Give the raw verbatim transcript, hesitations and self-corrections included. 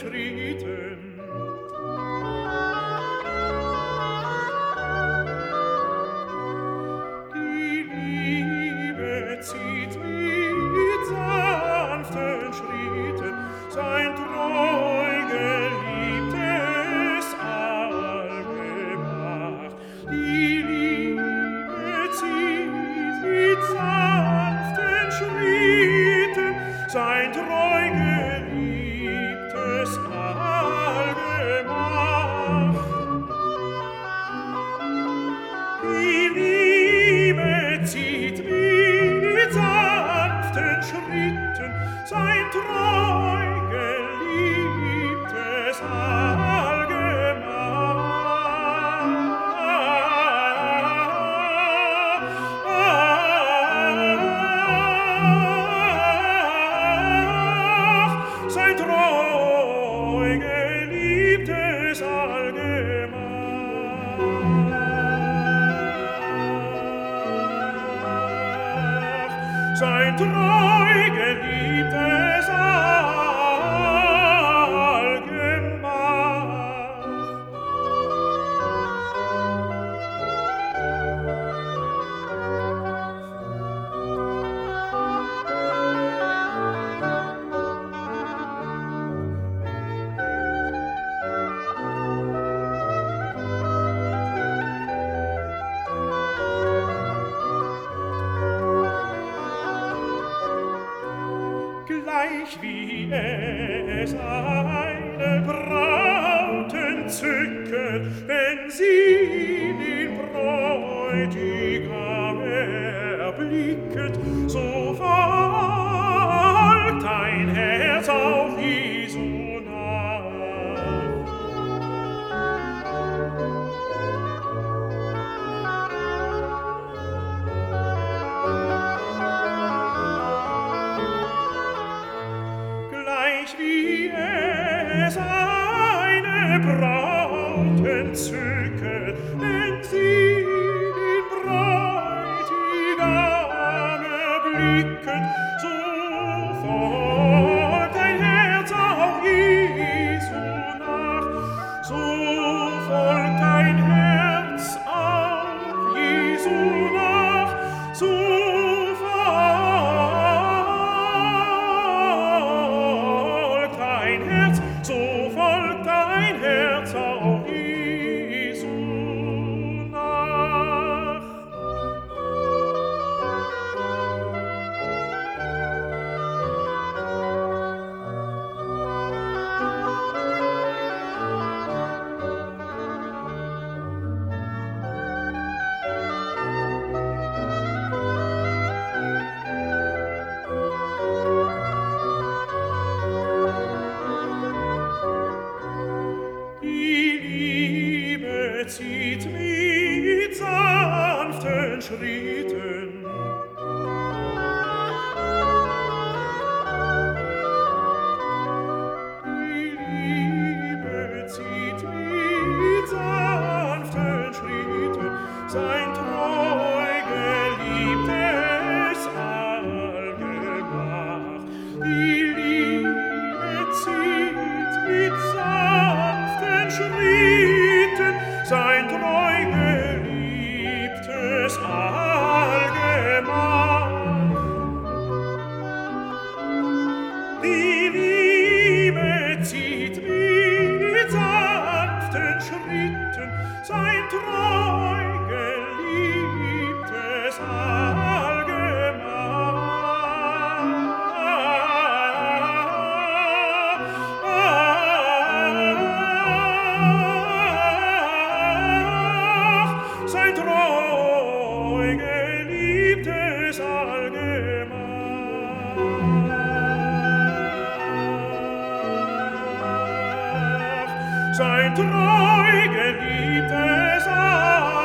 Schritten. Die Liebe zieht mit sanften Schritten sein treu geliebtes Allgemach. Die Liebe zieht mit sanften Schritten sein treu geliebtes Allgemach. Die Liebe zieht mit sanften Schritten sein treu geliebtes Allgemach. Sein treu geliebtes Allgemach. Sein treu geliebtes Allgemach. Gleich wie es eine Braut entzückt, wenn sie den Bräutigam erblicket, so folgt ein Herz auf Jesu nach. Gleich wie es eine Braut entzückt, wenn sie den Bräutigam erblicket, so folgt ein Herz auch Jesu nach, so folgt ein Herz auch Jesu nach, so folgt ein Herz, so folgt ein Herz auch Jesu nach. Die Liebe zieht mit sanften Schritten. Die Liebe zieht mit sanften Schritten sein treu geliebtes Allgemach. Die Liebe zieht mit sanften Schritten sein treu geliebtes Allgemach. Die Liebe zieht mit sanften Schritten sein treu geliebtes Allgemach. Sein treu geliebtes Allgemach. Sein treu geliebtes Allgemach.